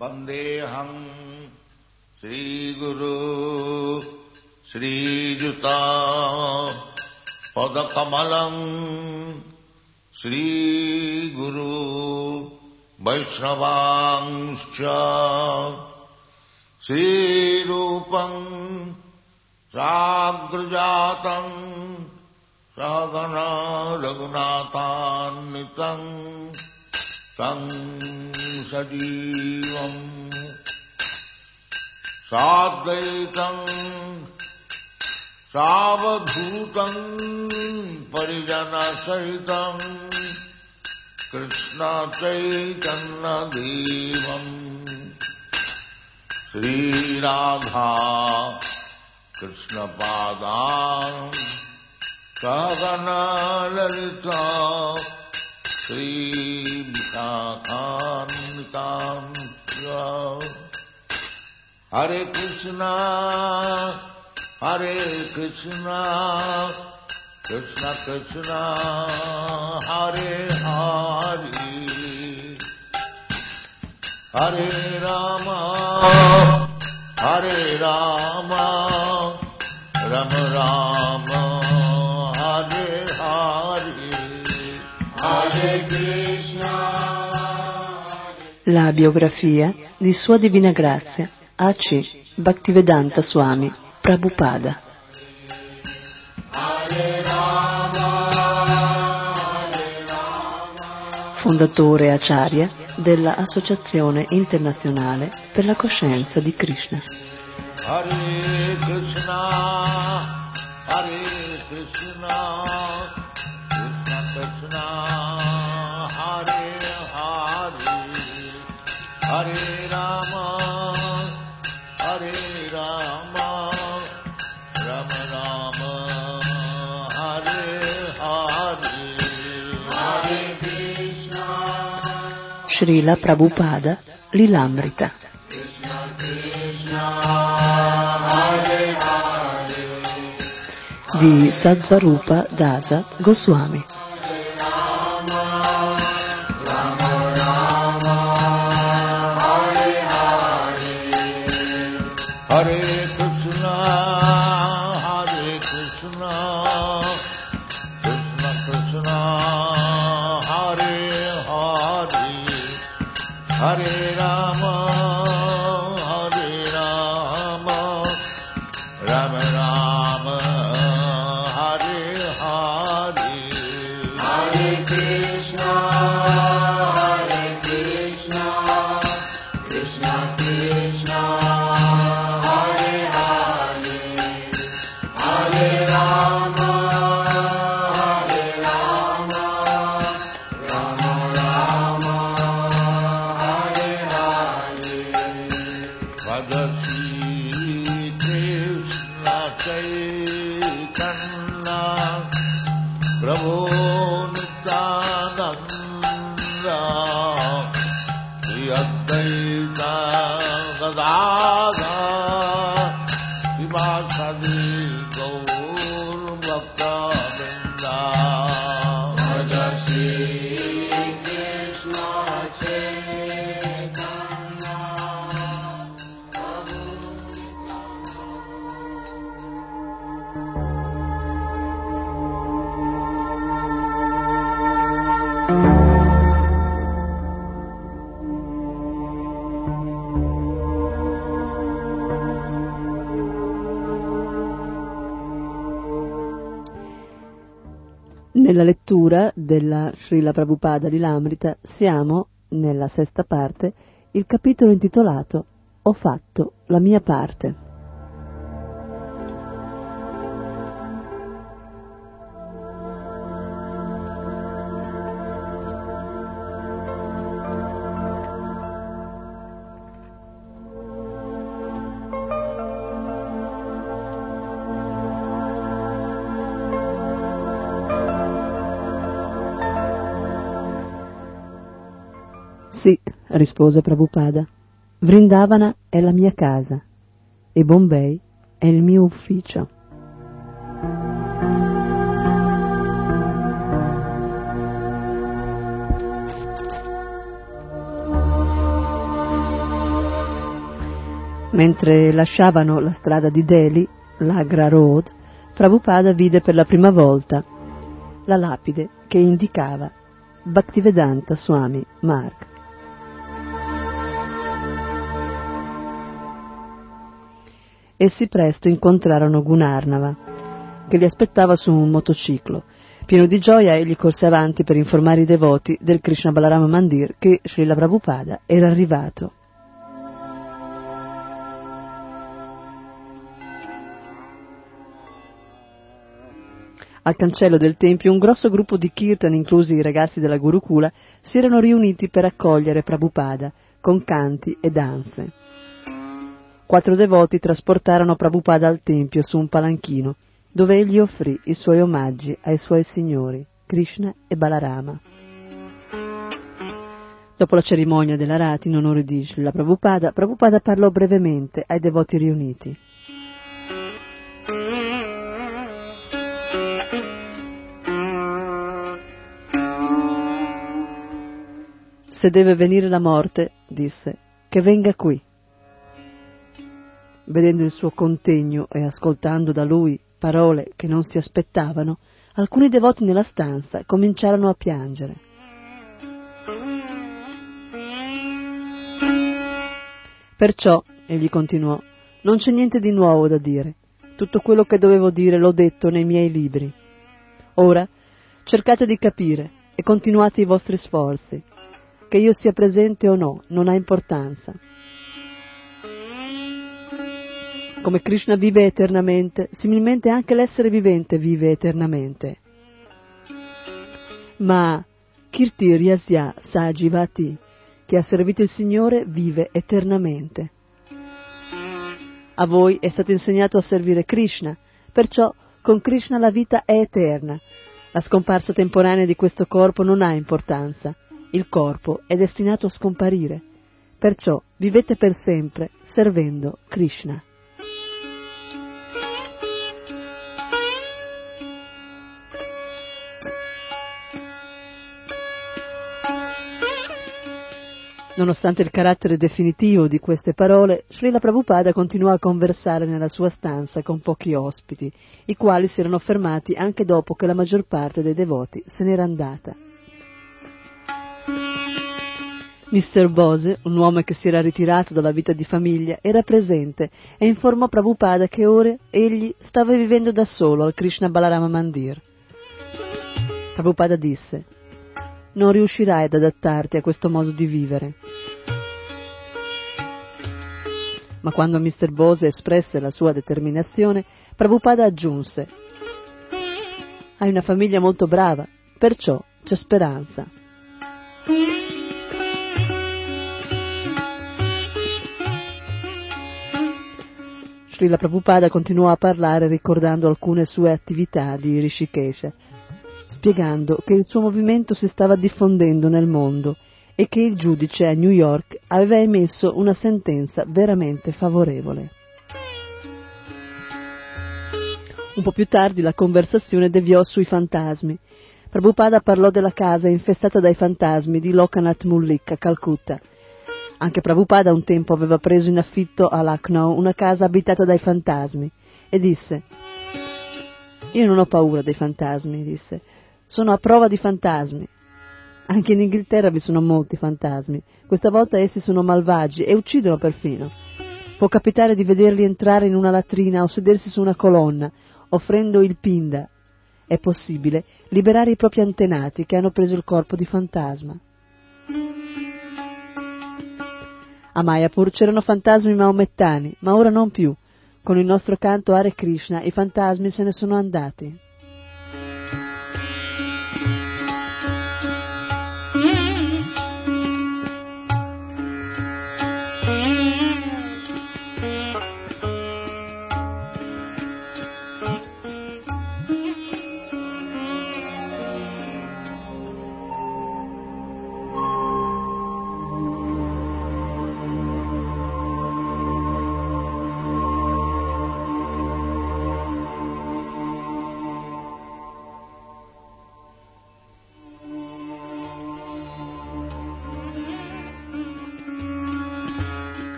Vandeham Sri Guru Sri Juta Padakamalam Sri Guru Vaishnavangscha Sri Rupam Sagrajatam Sagana Raghunathannitam Tam Sajivam Sadvaitam Savadhutam Parijana Sahitam Krishna Chaitanya Devam Sri Radha Krishna Padam Sagana Lalita Sri Vikakanitam Hare Krishna Krishna Krishna Hare Hare Hare Rama Rama Rama Hare Hare Hare Krishna. La biografia di Sua Divina Grazia A.C. Bhaktivedanta Swami Prabhupada. Fondatore Acharya della Associazione Internazionale per la Coscienza di Krishna. Hare Krishna, Hare Krishna, Krishna Krishna, Hare Hare, Hare Rama, Rama Rama, Hare Hare, Hare Krishna. Srila Prabhupada Lilamrita. Di Sadvarupa Dasa Goswami. Hare Krishna, Krishna Krishna, Hare Hare, Hare Rama, Rama Rama, Hare Hare, Hare Krishna, Krishna Krishna, Hare Hare, Hare Rama, Rama Rama, Hare Hare. Bhagavati Krishna Chaitanya Prabhu Nityananda Shri Advaita Gadadhar Sivasadi Gaur Bhakta Vrinda. Bhagavati Krishna Chaitanya Nella lettura della Srila Prabhupada Lilamrita siamo, nella sesta parte, il capitolo intitolato Ho fatto la mia parte. Sì, rispose Prabhupada, Vrindavana è la mia casa e Bombay è il mio ufficio. Mentre lasciavano la strada di Delhi, l'Agra Road, Prabhupada vide per la prima volta la lapide che indicava Bhaktivedanta Swami Marg. Essi presto incontrarono Gunarnava, che li aspettava su un motociclo. Pieno di gioia, egli corse avanti per informare i devoti del Krishna Balarama Mandir che Srila Prabhupada era arrivato. Al cancello del tempio un grosso gruppo di kirtan, inclusi i ragazzi della Gurukula, si erano riuniti per accogliere Prabhupada con canti e danze. 4 devoti trasportarono Prabhupada al tempio su un palanchino, dove egli offrì i suoi omaggi ai suoi signori, Krishna e Balarama. Dopo la cerimonia dell'arati in onore di Srila Prabhupada, Prabhupada parlò brevemente ai devoti riuniti. Se deve venire la morte, disse, che venga qui. Vedendo il suo contegno e ascoltando da lui parole che non si aspettavano, alcuni devoti nella stanza cominciarono a piangere. Perciò, egli continuò, non c'è niente di nuovo da dire. Tutto quello che dovevo dire l'ho detto nei miei libri. Ora, cercate di capire e continuate i vostri sforzi. Che io sia presente o no, non ha importanza. Come Krishna vive eternamente, similmente anche l'essere vivente vive eternamente. Ma Kirti Ryasya Sajivati, che ha servito il Signore, vive eternamente. A voi è stato insegnato a servire Krishna, perciò con Krishna la vita è eterna. La scomparsa temporanea di questo corpo non ha importanza. Il corpo è destinato a scomparire, perciò vivete per sempre servendo Krishna. Nonostante il carattere definitivo di queste parole, Srila Prabhupada continuò a conversare nella sua stanza con pochi ospiti, i quali si erano fermati anche dopo che la maggior parte dei devoti se n'era andata. Mr. Bose, un uomo che si era ritirato dalla vita di famiglia, era presente e informò Prabhupada che ora egli stava vivendo da solo al Krishna Balarama Mandir. Prabhupada disse: non riuscirai ad adattarti a questo modo di vivere. Ma quando Mr. Bose espresse la sua determinazione, Prabhupada aggiunse: hai una famiglia molto brava, perciò c'è speranza. Srila Prabhupada continuò a parlare ricordando alcune sue attività di Rishikesha, spiegando che il suo movimento si stava diffondendo nel mondo e che il giudice a New York aveva emesso una sentenza veramente favorevole. Un po' più tardi la conversazione deviò sui fantasmi. Prabhupada parlò della casa infestata dai fantasmi di Lokanath Mullik a Calcutta. Anche Prabhupada un tempo aveva preso in affitto a Lucknow una casa abitata dai fantasmi e disse: io non ho paura dei fantasmi, disse, sono a prova di fantasmi. Anche in Inghilterra vi sono molti fantasmi, questa volta essi sono malvagi e uccidono perfino. Può capitare di vederli entrare in una latrina o sedersi su una colonna, offrendo il pinda. È possibile liberare i propri antenati che hanno preso il corpo di fantasma. A Mayapur c'erano fantasmi maomettani, ma ora non più. Con il nostro canto Hare Krishna i fantasmi se ne sono andati.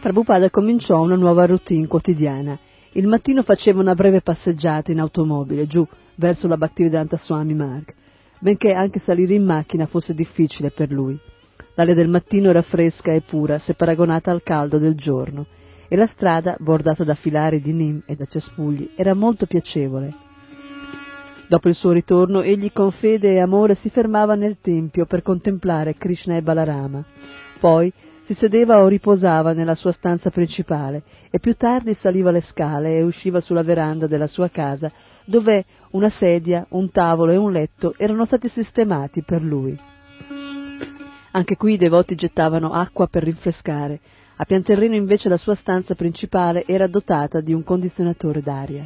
Prabhupada cominciò una nuova routine quotidiana. Il mattino faceva una breve passeggiata in automobile giù verso la Bhaktivedanta Swami Marg, benché anche salire in macchina fosse difficile per lui. L'aria del mattino era fresca e pura se paragonata al caldo del giorno, e la strada, bordata da filari di nim e da cespugli, era molto piacevole. Dopo il suo ritorno, egli con fede e amore si fermava nel tempio per contemplare Krishna e Balarama. Poi si sedeva o riposava nella sua stanza principale e più tardi saliva le scale e usciva sulla veranda della sua casa, dove una sedia, un tavolo e un letto erano stati sistemati per lui. Anche qui i devoti gettavano acqua per rinfrescare. A pian terreno invece la sua stanza principale era dotata di un condizionatore d'aria.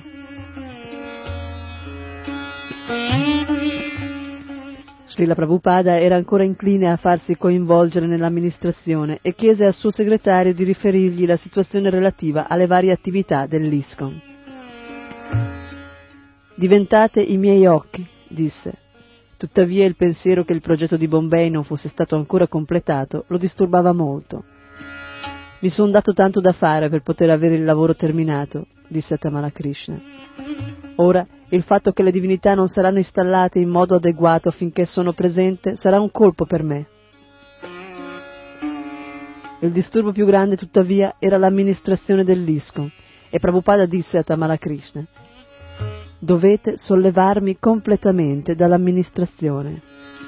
Srila Prabhupada era ancora incline a farsi coinvolgere nell'amministrazione e chiese al suo segretario di riferirgli la situazione relativa alle varie attività dell'ISKCON. «Diventate i miei occhi», disse. Tuttavia il pensiero che il progetto di Bombay non fosse stato ancora completato lo disturbava molto. «Mi son dato tanto da fare per poter avere il lavoro terminato», disse a Tamala Krishna. «Ora il fatto che le divinità non saranno installate in modo adeguato finché sono presente sarà un colpo per me». Il disturbo più grande, tuttavia, era l'amministrazione dell'ISKCON, e Prabhupada disse a Tamala Krishna: «Dovete sollevarmi completamente dall'amministrazione».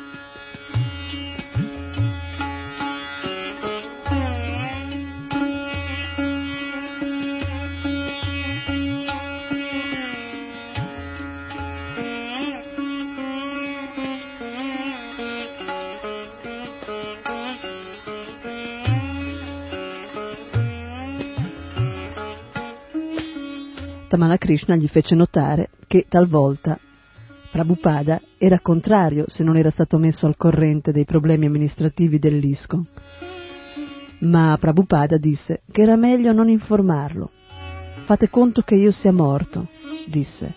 Tamala Krishna gli fece notare che talvolta Prabhupada era contrario se non era stato messo al corrente dei problemi amministrativi dell'ISKCON. Ma Prabhupada disse che era meglio non informarlo. «Fate conto che io sia morto», disse.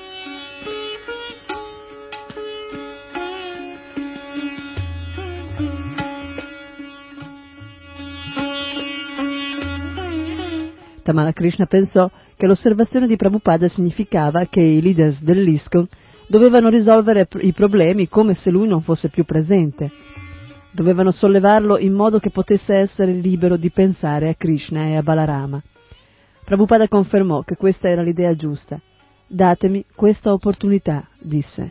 Tamala Krishna pensò che l'osservazione di Prabhupada significava che i leaders dell'ISKCON dovevano risolvere i problemi come se lui non fosse più presente. Dovevano sollevarlo in modo che potesse essere libero di pensare a Krishna e a Balarama. Prabhupada confermò che questa era l'idea giusta. «Datemi questa opportunità», disse.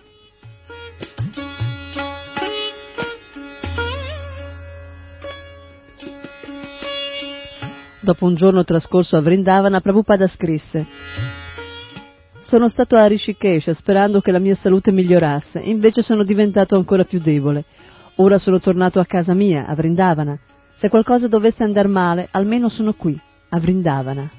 Dopo un giorno trascorso a Vrindavana, Prabhupada scrisse: «Sono stato a Rishikesha sperando che la mia salute migliorasse, invece sono diventato ancora più debole. Ora sono tornato a casa mia, a Vrindavana. Se qualcosa dovesse andar male, almeno sono qui, a Vrindavana».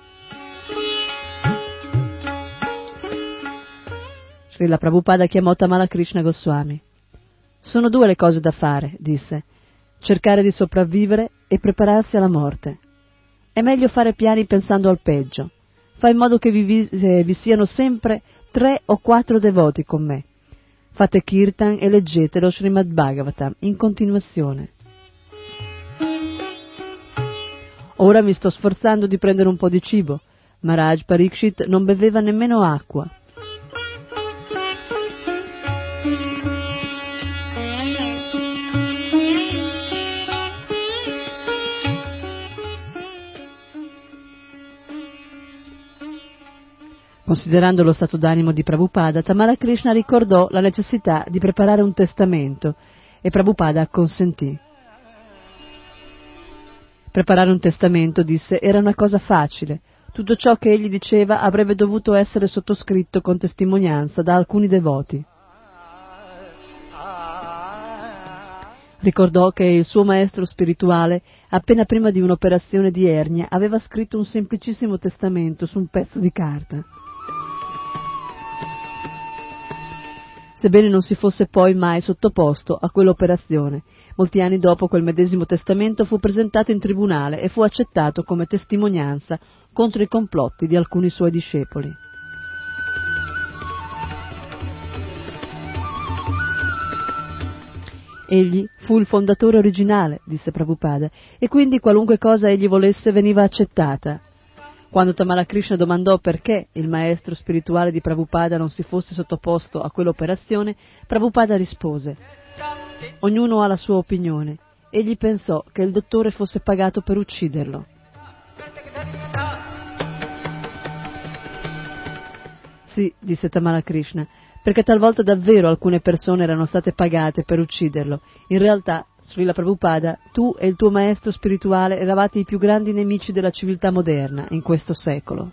Srila Prabhupada chiamò Tamala Krishna Goswami. «Sono due le cose da fare», disse: «cercare di sopravvivere e prepararsi alla morte. È meglio fare piani pensando al peggio. Fa in modo che vi siano sempre 3 o 4 devoti con me. Fate kirtan e leggete lo Srimad Bhagavatam in continuazione. Ora mi sto sforzando di prendere un po' di cibo. Maharaj Parikshit non beveva nemmeno acqua. Considerando lo stato d'animo di Prabhupada, Tamala Krishna ricordò la necessità di preparare un testamento e Prabhupada acconsentì. Preparare un testamento, disse, era una cosa facile. Tutto ciò che egli diceva avrebbe dovuto essere sottoscritto con testimonianza da alcuni devoti. Ricordò che il suo maestro spirituale, appena prima di un'operazione di ernia, aveva scritto un semplicissimo testamento su un pezzo di carta. Sebbene non si fosse poi mai sottoposto a quell'operazione, molti anni dopo quel medesimo testamento fu presentato in tribunale e fu accettato come testimonianza contro i complotti di alcuni suoi discepoli. Egli fu il fondatore originale, disse Prabhupada, e quindi qualunque cosa egli volesse veniva accettata. Quando Tamala Krishna domandò perché il maestro spirituale di Prabhupada non si fosse sottoposto a quell'operazione, Prabhupada rispose: ognuno ha la sua opinione. Egli pensò che il dottore fosse pagato per ucciderlo. Sì, disse Tamala Krishna, perché talvolta davvero alcune persone erano state pagate per ucciderlo. In realtà, Srila Prabhupada, tu e il tuo maestro spirituale eravate i più grandi nemici della civiltà moderna in questo secolo.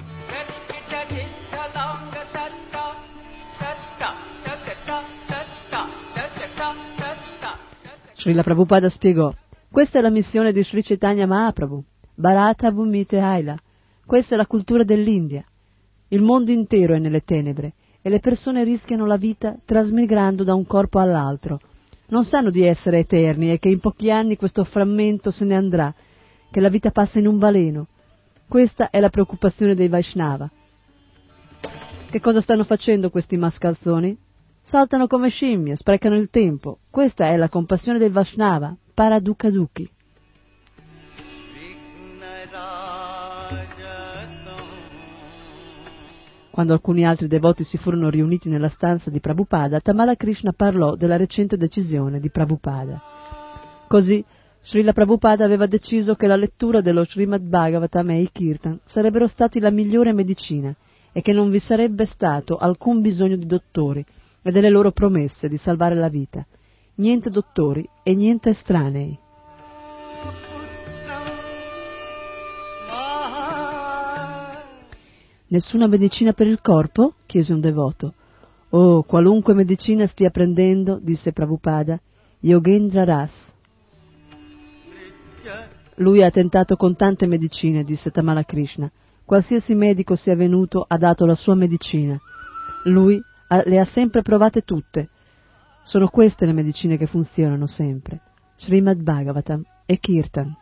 Srila Prabhupada spiegò: questa è la missione di Sri Chaitanya Mahaprabhu, Bharata Bhumite Haila. Questa è la cultura dell'India. Il mondo intero è nelle tenebre e le persone rischiano la vita trasmigrando da un corpo all'altro. Non sanno di essere eterni e che in pochi anni questo frammento se ne andrà, che la vita passa in un baleno. Questa è la preoccupazione dei Vaishnava. Che cosa stanno facendo questi mascalzoni? Saltano come scimmie, sprecano il tempo. Questa è la compassione dei Vaishnava, Paradukaduki. Quando alcuni altri devoti si furono riuniti nella stanza di Prabhupada, Tamala Krishna parlò della recente decisione di Prabhupada. Così, Srila Prabhupada aveva deciso che la lettura dello Srimad Bhagavatam e i Kirtan sarebbero stati la migliore medicina e che non vi sarebbe stato alcun bisogno di dottori e delle loro promesse di salvare la vita. Niente dottori e niente estranei. Nessuna medicina per il corpo? Chiese un devoto. Oh, qualunque medicina stia prendendo, disse Prabhupada, Yogendra Ras. Lui ha tentato con tante medicine, disse Tamala Krishna. Qualsiasi medico sia venuto ha dato la sua medicina. Lui le ha sempre provate tutte. Sono queste le medicine che funzionano sempre. Srimad Bhagavatam e Kirtan.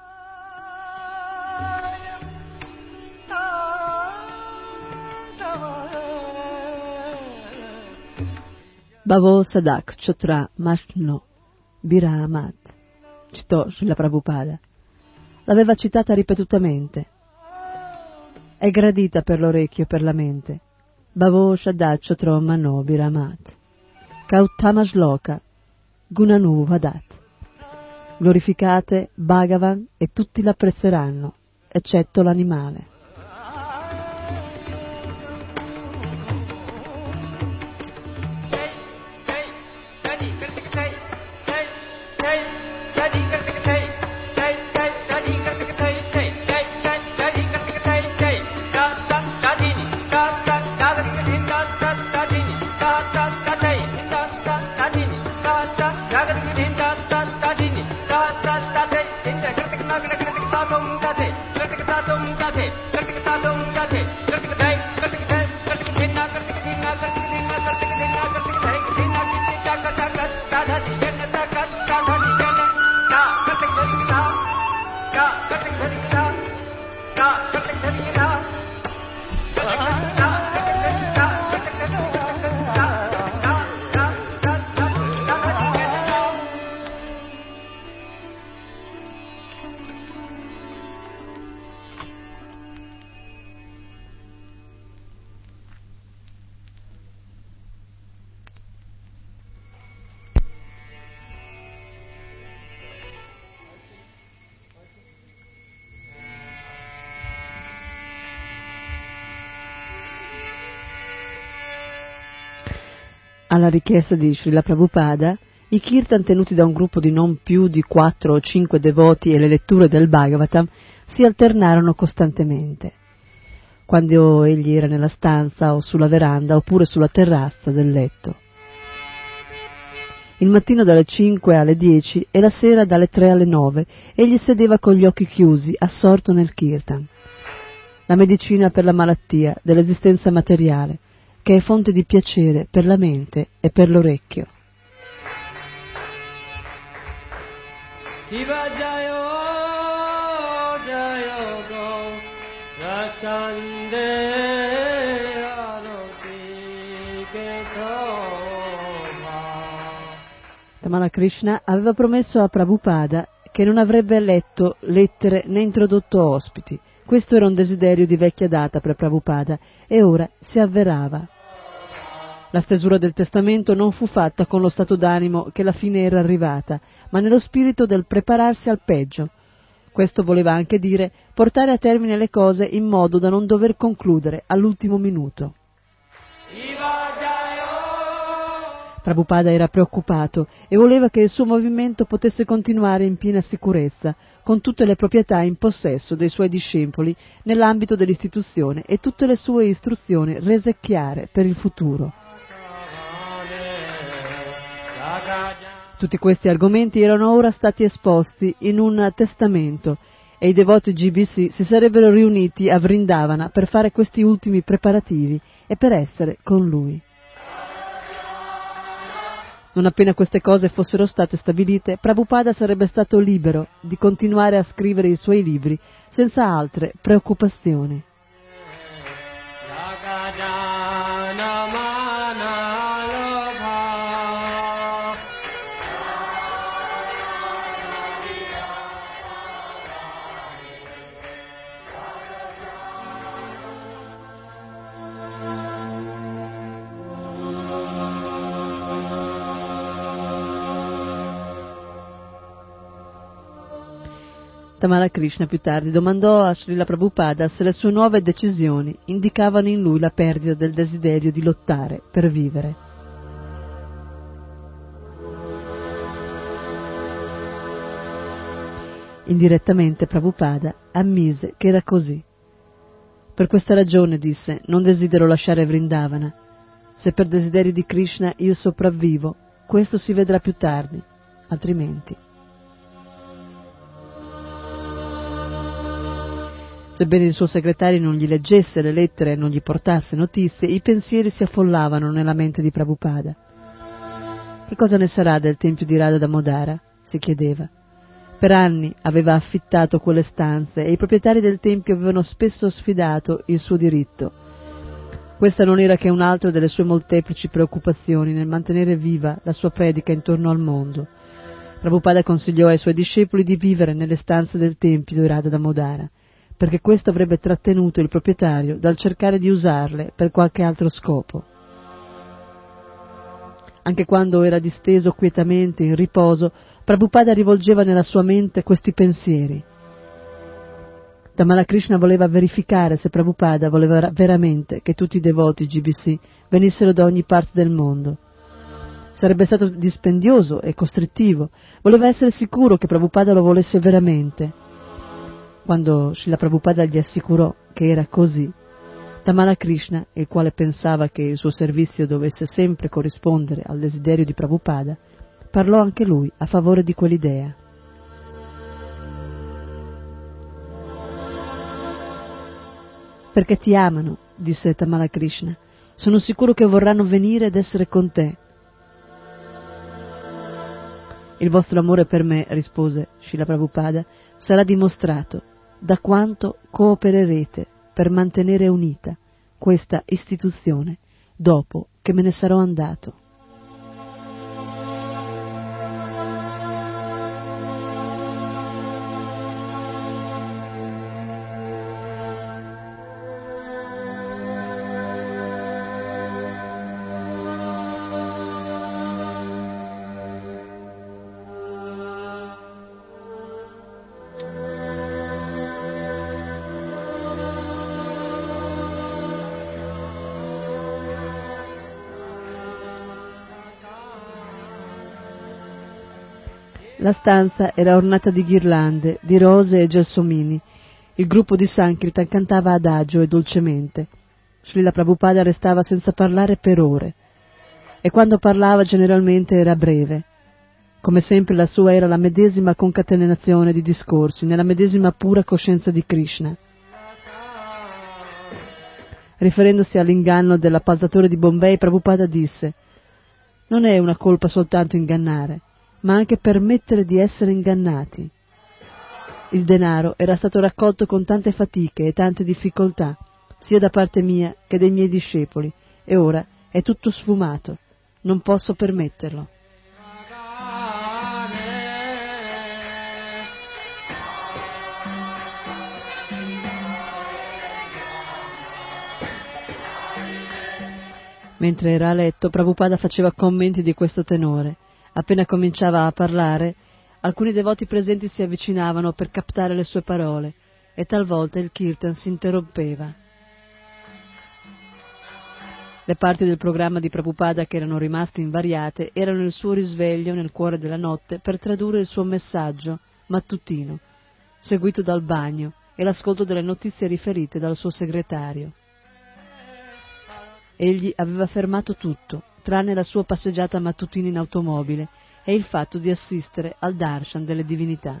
Bhavo Sadak Chotra Mashno Biramat, citò Srila Prabhupada. L'aveva citata ripetutamente. È gradita per l'orecchio e per la mente. Bhavo Sadak Chotra Mano Biramat Kauttama Shloka Gunanu Vadat. Glorificate Bhagavan e tutti l'apprezzeranno, eccetto l'animale. Alla richiesta di Srila Prabhupada, i kirtan tenuti da un gruppo di non più di 4 o 5 devoti e le letture del Bhagavatam si alternarono costantemente, quando egli era nella stanza o sulla veranda oppure sulla terrazza del letto. Il mattino dalle 5 alle 10 e la sera dalle 3 alle 9 egli sedeva con gli occhi chiusi, assorto nel kirtan. La medicina per la malattia dell'esistenza materiale, che è fonte di piacere per la mente e per l'orecchio. Tamala Krishna aveva promesso a Prabhupada che non avrebbe letto lettere né introdotto ospiti. Questo era un desiderio di vecchia data per Prabhupada e ora si avverava. La stesura del testamento non fu fatta con lo stato d'animo che la fine era arrivata, ma nello spirito del prepararsi al peggio. Questo voleva anche dire portare a termine le cose in modo da non dover concludere all'ultimo minuto. Prabhupada era preoccupato e voleva che il suo movimento potesse continuare in piena sicurezza, con tutte le proprietà in possesso dei suoi discepoli nell'ambito dell'istituzione e tutte le sue istruzioni rese chiare per il futuro. Tutti questi argomenti erano ora stati esposti in un testamento e i devoti GBC si sarebbero riuniti a Vrindavana per fare questi ultimi preparativi e per essere con lui. Non appena queste cose fossero state stabilite, Prabhupada sarebbe stato libero di continuare a scrivere i suoi libri senza altre preoccupazioni. Tamala Krishna più tardi domandò a Srila Prabhupada se le sue nuove decisioni indicavano in lui la perdita del desiderio di lottare per vivere. Indirettamente Prabhupada ammise che era così. Per questa ragione, disse, non desidero lasciare Vrindavana. Se per desiderio di Krishna io sopravvivo, questo si vedrà più tardi, altrimenti. Sebbene il suo segretario non gli leggesse le lettere e non gli portasse notizie, i pensieri si affollavano nella mente di Prabhupada. Che cosa ne sarà del tempio di Radha Damodara? Si chiedeva. Per anni aveva affittato quelle stanze e i proprietari del tempio avevano spesso sfidato il suo diritto. Questa non era che un'altra delle sue molteplici preoccupazioni nel mantenere viva la sua predica intorno al mondo. Prabhupada consigliò ai suoi discepoli di vivere nelle stanze del tempio di Radha Damodara, perché questo avrebbe trattenuto il proprietario dal cercare di usarle per qualche altro scopo. Anche quando era disteso quietamente in riposo, Prabhupada rivolgeva nella sua mente questi pensieri. Tamala Krishna voleva verificare se Prabhupada voleva veramente che tutti i devoti GBC venissero da ogni parte del mondo. Sarebbe stato dispendioso e costrittivo, voleva essere sicuro che Prabhupada lo volesse veramente. Quando Srila Prabhupada gli assicurò che era così, Tamala Krishna, il quale pensava che il suo servizio dovesse sempre corrispondere al desiderio di Prabhupada, parlò anche lui a favore di quell'idea. Perché ti amano, disse Tamala Krishna, sono sicuro che vorranno venire ed essere con te. Il vostro amore per me, rispose Srila Prabhupada, sarà dimostrato da quanto coopererete per mantenere unita questa istituzione dopo che me ne sarò andato. La stanza era ornata di ghirlande, di rose e gelsomini. Il gruppo di Sankirtan cantava adagio e dolcemente. Srila Prabhupada restava senza parlare per ore, e quando parlava generalmente era breve. Come sempre la sua era la medesima concatenazione di discorsi, nella medesima pura coscienza di Krishna. Riferendosi all'inganno dell'appaltatore di Bombay, Prabhupada disse: «Non è una colpa soltanto ingannare, ma anche permettere di essere ingannati. Il denaro era stato raccolto con tante fatiche e tante difficoltà, sia da parte mia che dei miei discepoli, e ora è tutto sfumato. Non posso permetterlo». Mentre era a letto, Prabhupada faceva commenti di questo tenore. Appena cominciava a parlare, alcuni devoti presenti si avvicinavano per captare le sue parole e talvolta il kirtan si interrompeva. Le parti del programma di Prabhupada che erano rimaste invariate erano il suo risveglio nel cuore della notte per tradurre il suo messaggio mattutino, seguito dal bagno e l'ascolto delle notizie riferite dal suo segretario. Egli aveva fermato tutto, tranne la sua passeggiata mattutina in automobile e il fatto di assistere al darshan delle divinità.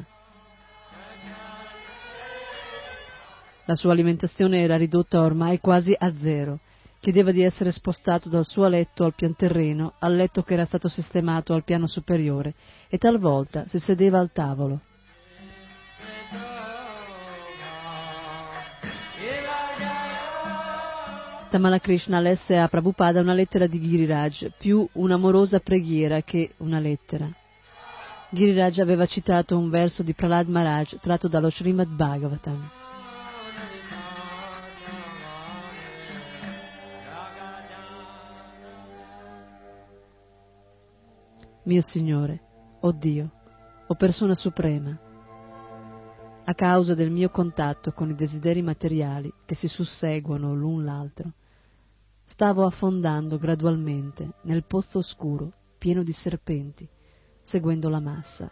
La sua alimentazione era ridotta ormai quasi a zero. Chiedeva di essere spostato dal suo letto al pianterreno al letto che era stato sistemato al piano superiore e talvolta si sedeva al tavolo. Tamala Krishna lesse a Prabhupada una lettera di Giriraj, più un'amorosa preghiera che una lettera. Giriraj aveva citato un verso di Prahlad Maharaj tratto dallo Srimad Bhagavatam. Mio Signore, o Dio, o Persona Suprema, a causa del mio contatto con i desideri materiali che si susseguono l'un l'altro, stavo affondando gradualmente nel pozzo oscuro pieno di serpenti, seguendo la massa.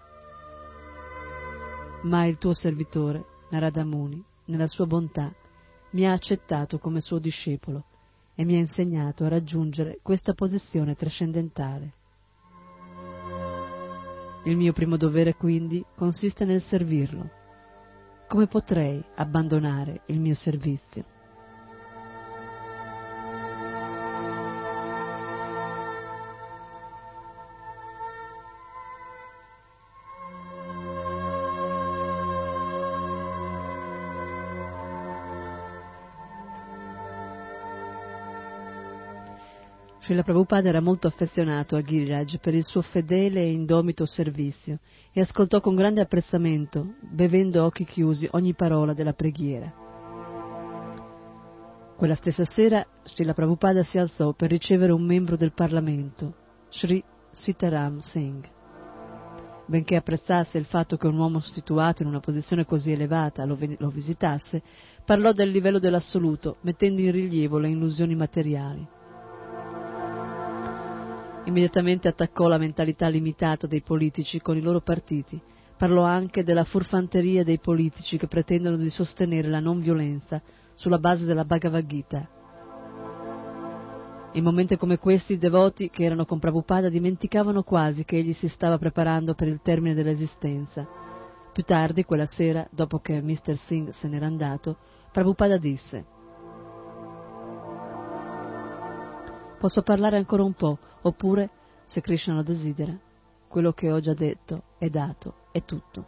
Ma il tuo servitore, Narada Muni, nella sua bontà, mi ha accettato come suo discepolo e mi ha insegnato a raggiungere questa posizione trascendentale. Il mio primo dovere, quindi, consiste nel servirlo. Come potrei abbandonare il mio servizio? Srila Prabhupada era molto affezionato a Giriraj per il suo fedele e indomito servizio e ascoltò con grande apprezzamento, bevendo a occhi chiusi, ogni parola della preghiera. Quella stessa sera Srila Prabhupada si alzò per ricevere un membro del Parlamento, Sri Sitaram Singh. Benché apprezzasse il fatto che un uomo situato in una posizione così elevata lo visitasse, parlò del livello dell'assoluto, mettendo in rilievo le illusioni materiali. Immediatamente attaccò la mentalità limitata dei politici con i loro partiti. Parlò anche della furfanteria dei politici che pretendono di sostenere la non violenza sulla base della Bhagavad Gita. In momenti come questi i devoti che erano con Prabhupada dimenticavano quasi che egli si stava preparando per il termine dell'esistenza. Più tardi, quella sera, dopo che Mr. Singh se n'era andato, Prabhupada disse: «Posso parlare ancora un po', oppure, se Krishna lo desidera, quello che ho già detto e dato è tutto».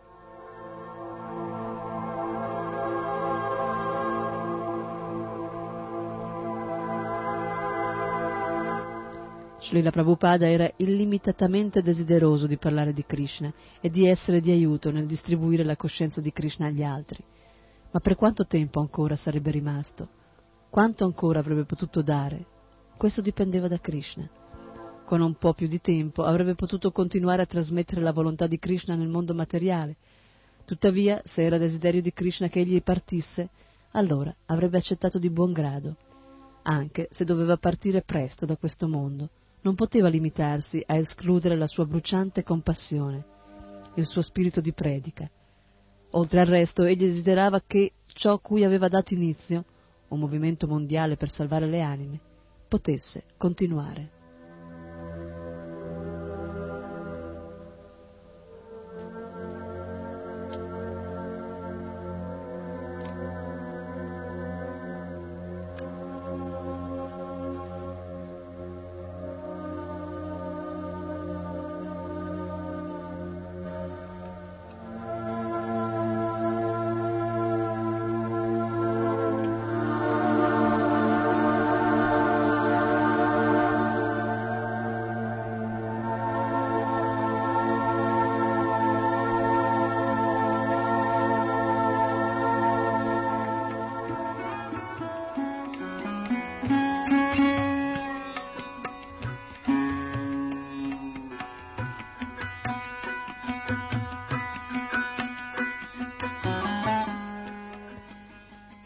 Srila Prabhupada era illimitatamente desideroso di parlare di Krishna e di essere di aiuto nel distribuire la coscienza di Krishna agli altri. Ma per quanto tempo ancora sarebbe rimasto? Quanto ancora avrebbe potuto dare? Questo dipendeva da Krishna. Con un po' più di tempo avrebbe potuto continuare a trasmettere la volontà di Krishna nel mondo materiale. Tuttavia, se era desiderio di Krishna che egli partisse, allora avrebbe accettato di buon grado. Anche se doveva partire presto da questo mondo, non poteva limitarsi a escludere la sua bruciante compassione, il suo spirito di predica. Oltre al resto, egli desiderava che ciò cui aveva dato inizio, un movimento mondiale per salvare le anime, potesse continuare.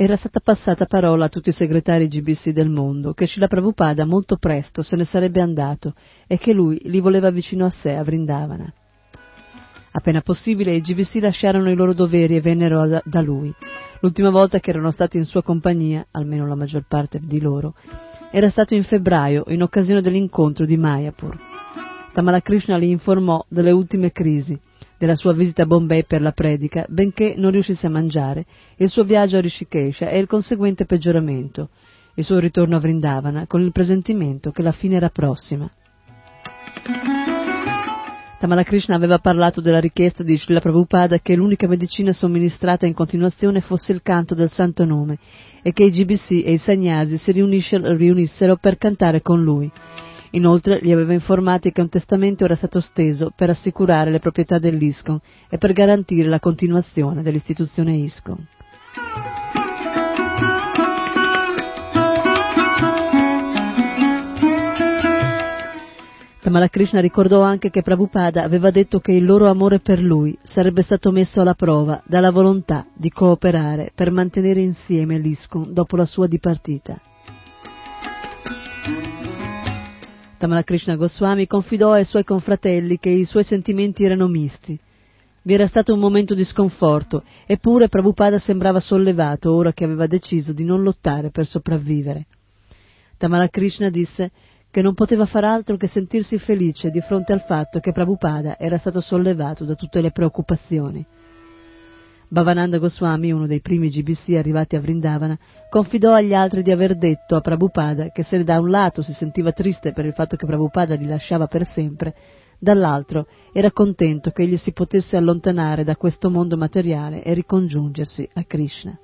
era stata passata parola a tutti i segretari GBC del mondo che Srila Prabhupada molto presto se ne sarebbe andato e che lui li voleva vicino a sé a Vrindavana. Appena possibile i GBC lasciarono i loro doveri e vennero da lui. L'ultima volta che erano stati in sua compagnia, almeno la maggior parte di loro, era stato in febbraio in occasione dell'incontro di Mayapur. Tamala Krishna li informò delle ultime crisi, della sua visita a Bombay per la predica, benché non riuscisse a mangiare, il suo viaggio a Rishikesha e il conseguente peggioramento, il suo ritorno a Vrindavana con il presentimento che la fine era prossima. Tamala Krishna aveva parlato della richiesta di Srila Prabhupada che l'unica medicina somministrata in continuazione fosse il canto del santo nome e che i GBC e i sannyasi si riunissero per cantare con lui. Inoltre li aveva informati che un testamento era stato steso per assicurare le proprietà dell'ISKCON e per garantire la continuazione dell'istituzione ISKCON. Tamala Krishna ricordò anche che Prabhupada aveva detto che il loro amore per lui sarebbe stato messo alla prova dalla volontà di cooperare per mantenere insieme l'ISKCON dopo la sua dipartita. Tamala Krishna Goswami confidò ai suoi confratelli che i suoi sentimenti erano misti. Vi era stato un momento di sconforto, eppure Prabhupada sembrava sollevato ora che aveva deciso di non lottare per sopravvivere. Tamala Krishna disse che non poteva far altro che sentirsi felice di fronte al fatto che Prabhupada era stato sollevato da tutte le preoccupazioni. Bhavananda Goswami, uno dei primi GBC arrivati a Vrindavana, confidò agli altri di aver detto a Prabhupada che se da un lato si sentiva triste per il fatto che Prabhupada li lasciava per sempre, dall'altro era contento che egli si potesse allontanare da questo mondo materiale e ricongiungersi a Krishna.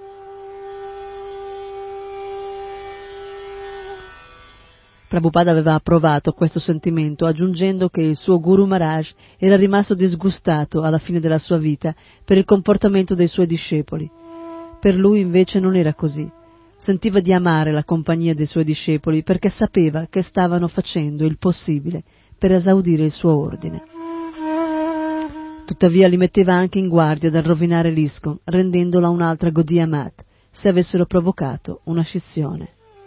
Prabhupada aveva approvato questo sentimento, aggiungendo che il suo Guru Maharaj era rimasto disgustato alla fine della sua vita per il comportamento dei suoi discepoli. Per lui invece non era così. Sentiva di amare la compagnia dei suoi discepoli perché sapeva che stavano facendo il possibile per esaudire il suo ordine. Tuttavia li metteva anche in guardia dal rovinare l'ISKCON, rendendola un'altra Gaudiya Mat, se avessero provocato una scissione.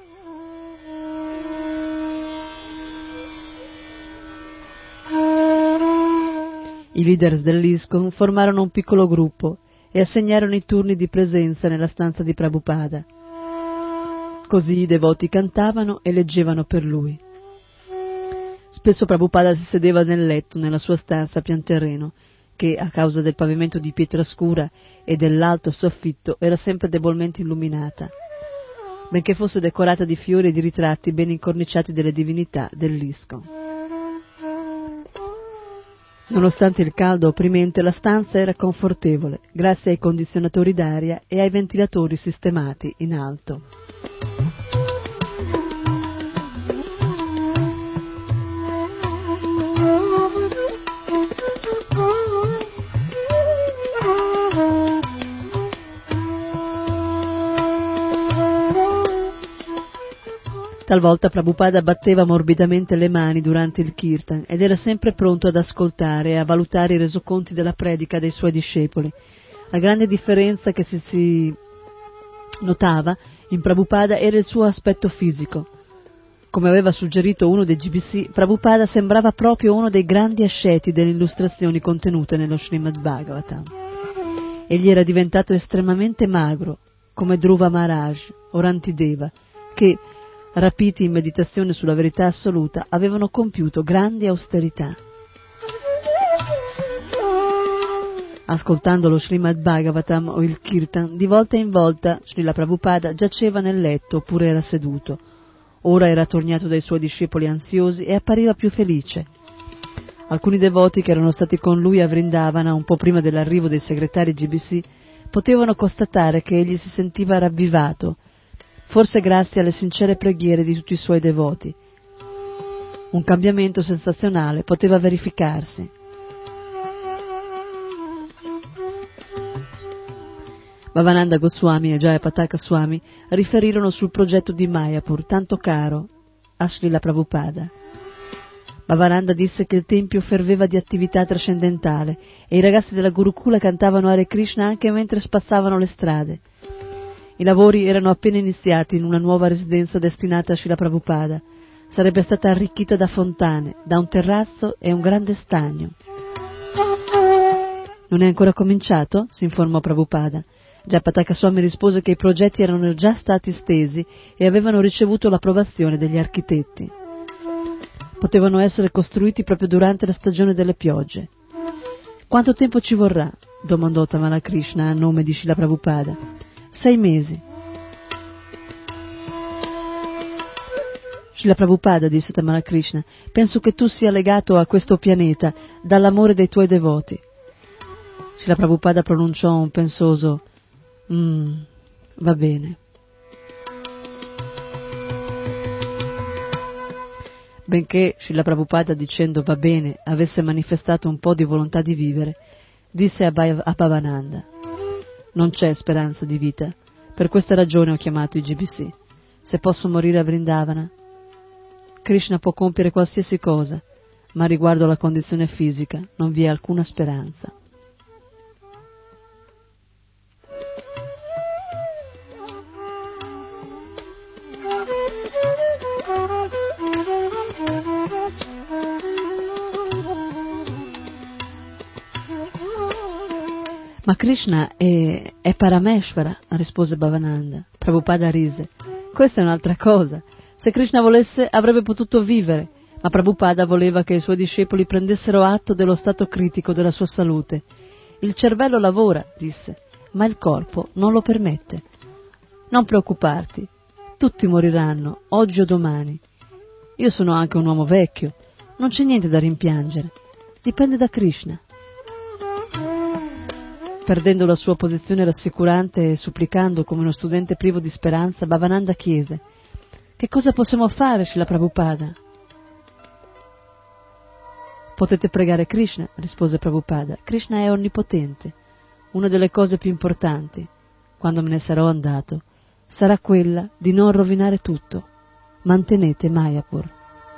I leaders dell'ISKCON formarono un piccolo gruppo e assegnarono i turni di presenza nella stanza di Prabhupada. Così i devoti cantavano e leggevano per lui. Spesso Prabhupada si sedeva nel letto nella sua stanza a pian terreno, che a causa del pavimento di pietra scura e dell'alto soffitto era sempre debolmente illuminata, benché fosse decorata di fiori e di ritratti ben incorniciati delle divinità dell'ISKCON. Nonostante il caldo opprimente, la stanza era confortevole, grazie ai condizionatori d'aria e ai ventilatori sistemati in alto. Talvolta Prabhupada batteva morbidamente le mani durante il kirtan ed era sempre pronto ad ascoltare e a valutare i resoconti della predica dei suoi discepoli. La grande differenza che si notava in Prabhupada era il suo aspetto fisico. Come aveva suggerito uno dei GBC, Prabhupada sembrava proprio uno dei grandi asceti delle illustrazioni contenute nello Srimad Bhagavatam. Egli era diventato estremamente magro, come Dhruva Maharaj o Rantideva, che, rapiti in meditazione sulla verità assoluta, avevano compiuto grandi austerità. Ascoltando lo Srimad Bhagavatam o il Kirtan, di volta in volta Srila Prabhupada giaceva nel letto oppure era seduto. Ora era attorniato dai suoi discepoli ansiosi e appariva più felice. Alcuni devoti che erano stati con lui a Vrindavana un po' prima dell'arrivo dei segretari GBC potevano constatare che egli si sentiva ravvivato, forse grazie alle sincere preghiere di tutti i suoi devoti. Un cambiamento sensazionale poteva verificarsi. Bhavananda Goswami e Jayapataka Swami riferirono sul progetto di Mayapur, tanto caro a Srila Prabhupada. Bhavananda disse che il tempio ferveva di attività trascendentale e i ragazzi della Gurukula cantavano Hare Krishna anche mentre spazzavano le strade. I lavori erano appena iniziati in una nuova residenza destinata a Srila Prabhupada. Sarebbe stata arricchita da fontane, da un terrazzo e un grande stagno. Non è ancora cominciato? Si informò Prabhupada. Jayapataka Swami rispose che i progetti erano già stati stesi e avevano ricevuto l'approvazione degli architetti. Potevano essere costruiti proprio durante la stagione delle piogge. Quanto tempo ci vorrà? Domandò Tamala Krishna a nome di Srila Prabhupada. 6 mesi. Srila Prabhupada, disse Tamala Krishna, penso che tu sia legato a questo pianeta dall'amore dei tuoi devoti. Srila Prabhupada pronunciò un pensoso va bene. Benché Srila Prabhupada, dicendo va bene, avesse manifestato un po' di volontà di vivere, disse a Bhavananda: non c'è speranza di vita, per questa ragione ho chiamato i GBC. Se posso morire a Vrindavana, Krishna può compiere qualsiasi cosa, ma riguardo alla condizione fisica non vi è alcuna speranza. Ma Krishna è Parameshvara, rispose Bhavananda. Prabhupada rise. Questa è un'altra cosa. Se Krishna volesse avrebbe potuto vivere, ma Prabhupada voleva che i suoi discepoli prendessero atto dello stato critico della sua salute. Il cervello lavora, disse, ma il corpo non lo permette. Non preoccuparti, tutti moriranno, oggi o domani. Io sono anche un uomo vecchio, non c'è niente da rimpiangere. Dipende da Krishna. Perdendo la sua posizione rassicurante e supplicando come uno studente privo di speranza, Bhavananda chiese: che cosa possiamo fare, Srila Prabhupada? Potete pregare Krishna, rispose Prabhupada. Krishna è onnipotente. Una delle cose più importanti, quando me ne sarò andato, sarà quella di non rovinare tutto. Mantenete Mayapur.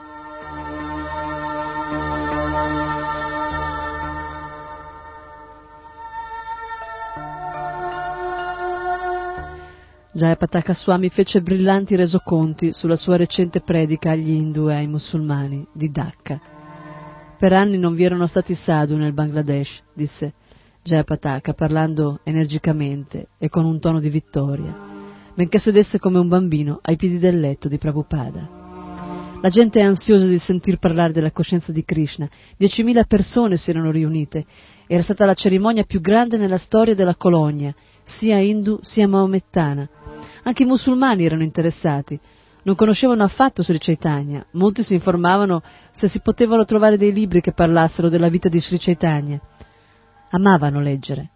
Jayapataka Swami fece brillanti resoconti sulla sua recente predica agli Hindu e ai musulmani di Dhaka. Per anni non vi erano stati sadhu nel Bangladesh, disse Jayapataka, parlando energicamente e con un tono di vittoria, benché sedesse come un bambino ai piedi del letto di Prabhupada. La gente è ansiosa di sentir parlare della coscienza di Krishna. 10.000 persone si erano riunite. Era stata la cerimonia più grande nella storia della colonia, sia hindu sia maomettana. Anche i musulmani erano interessati. Non conoscevano affatto Sri Chaitanya. Molti si informavano se si potevano trovare dei libri che parlassero della vita di Sri Chaitanya. Amavano leggere.